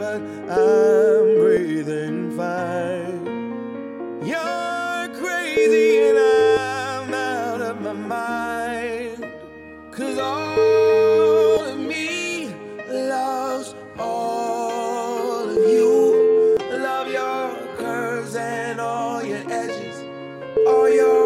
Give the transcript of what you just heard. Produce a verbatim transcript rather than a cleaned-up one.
but I'm breathing fine. You're crazy and I'm out of my mind, 'cause all of me loves all of you. Love your curves and all your edges, all your